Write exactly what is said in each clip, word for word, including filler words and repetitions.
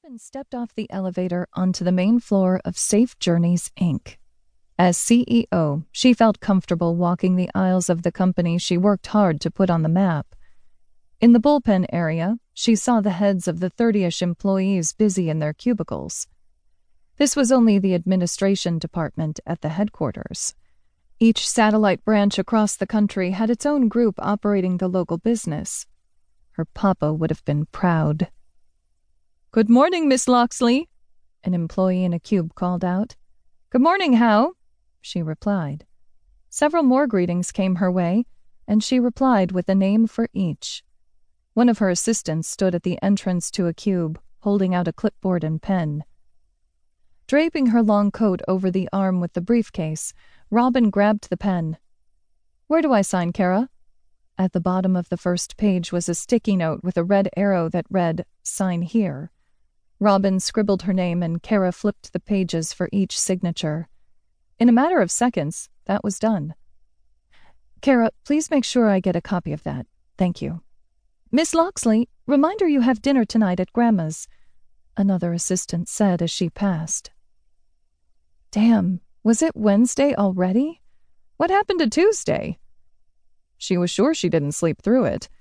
Robin stepped off the elevator onto the main floor of Safe Journeys, Incorporated. As C E O, she felt comfortable walking the aisles of the company she worked hard to put on the map. In the bullpen area, she saw the heads of the thirty-ish employees busy in their cubicles. This was only the administration department at the headquarters. Each satellite branch across the country had its own group operating the local business. Her papa would have been proud. "Good morning, Miss Loxley," an employee in a cube called out. "Good morning, How?" she replied. Several more greetings came her way, and she replied with a name for each. One of her assistants stood at the entrance to a cube, holding out a clipboard and pen. Draping her long coat over the arm with the briefcase, Robin grabbed the pen. "Where do I sign, Kara?" At the bottom of the first page was a sticky note with a red arrow that read, "Sign here." Robin scribbled her name and Kara flipped the pages for each signature. In a matter of seconds, that was done. "Kara, please make sure I get a copy of that. Thank you." "Miss Loxley, reminder you have dinner tonight at Grandma's," another assistant said as she passed. Damn, was it Wednesday already? What happened to Tuesday? She was sure she didn't sleep through it.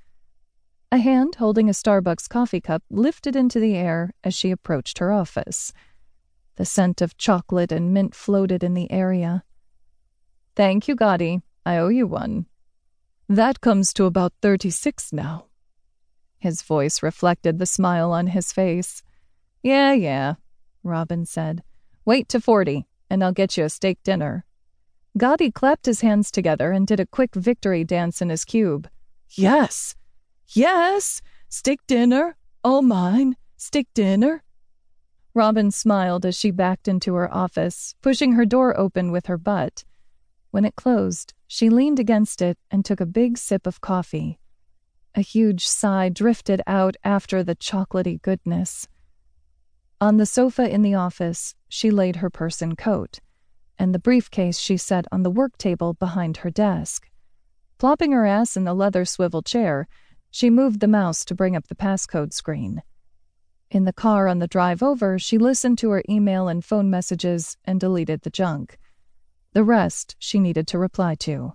A hand holding a Starbucks coffee cup lifted into the air as she approached her office. The scent of chocolate and mint floated in the area. "Thank you, Gotti. I owe you one." "That comes to about thirty-six now." His voice reflected the smile on his face. "Yeah, yeah," Robin said. "Wait to forty, and I'll get you a steak dinner." Gotti clapped his hands together and did a quick victory dance in his cube. "Yes! Yes! Steak dinner! All mine! Steak dinner!" Robin smiled as she backed into her office, pushing her door open with her butt. When it closed, she leaned against it and took a big sip of coffee. A huge sigh drifted out after the chocolatey goodness. On the sofa in the office, she laid her purse and coat, and the briefcase she set on the work table behind her desk. Plopping her ass in the leather swivel chair, she moved the mouse to bring up the passcode screen. In the car on the drive over, she listened to her email and phone messages and deleted the junk. The rest she needed to reply to.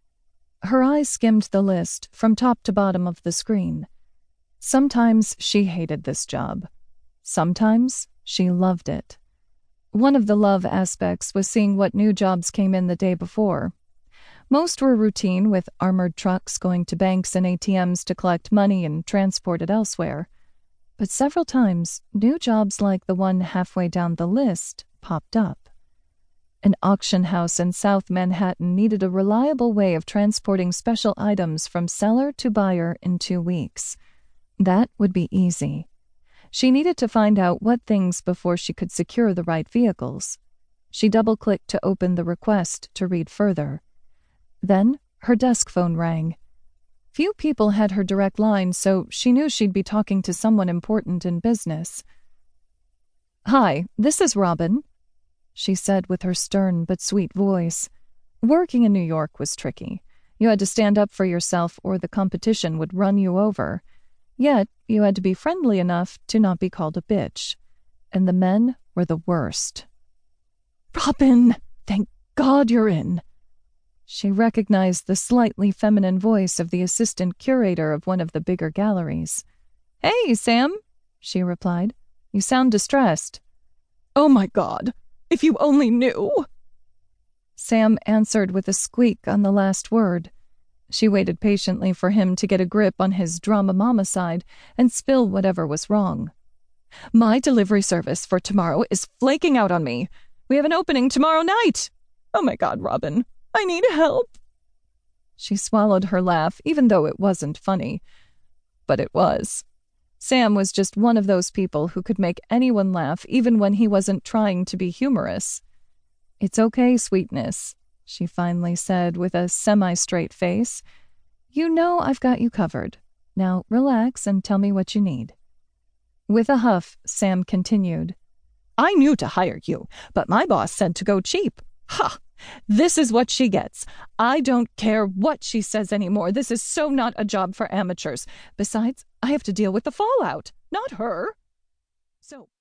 Her eyes skimmed the list from top to bottom of the screen. Sometimes she hated this job. Sometimes she loved it. One of the love aspects was seeing what new jobs came in the day before. Most were routine, with armored trucks going to banks and A T Ms to collect money and transport it elsewhere. But several times, new jobs like the one halfway down the list popped up. An auction house in South Manhattan needed a reliable way of transporting special items from seller to buyer in two weeks. That would be easy. She needed to find out what things before she could secure the right vehicles. She double-clicked to open the request to read further. Then her desk phone rang. Few people had her direct line, so she knew she'd be talking to someone important in business. "Hi, this is Robin," she said with her stern but sweet voice. Working in New York was tricky. You had to stand up for yourself or the competition would run you over. Yet, you had to be friendly enough to not be called a bitch. And the men were the worst. "Robin, thank God you're in." She recognized the slightly feminine voice of the assistant curator of one of the bigger galleries. "Hey, Sam," she replied. "You sound distressed." "Oh my God, if you only knew." Sam answered with a squeak on the last word. She waited patiently for him to get a grip on his drama mama side and spill whatever was wrong. "My delivery service for tomorrow is flaking out on me. We have an opening tomorrow night. Oh my God, Robin, I need help." She swallowed her laugh, even though it wasn't funny. But it was. Sam was just one of those people who could make anyone laugh even when he wasn't trying to be humorous. "It's okay, sweetness," she finally said with a semi-straight face. "You know I've got you covered. Now relax and tell me what you need." With a huff, Sam continued. "I knew to hire you, but my boss said to go cheap. Ha! This is what she gets. I don't care what she says anymore. This is so not a job for amateurs. Besides, I have to deal with the fallout, not her." So